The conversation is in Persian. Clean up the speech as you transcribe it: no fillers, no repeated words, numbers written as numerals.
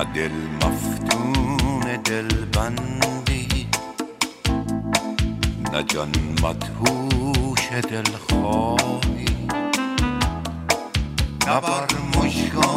نه دل مفتون دلبندی، نه جان مدهوش دلخواهی، نه بر مژگان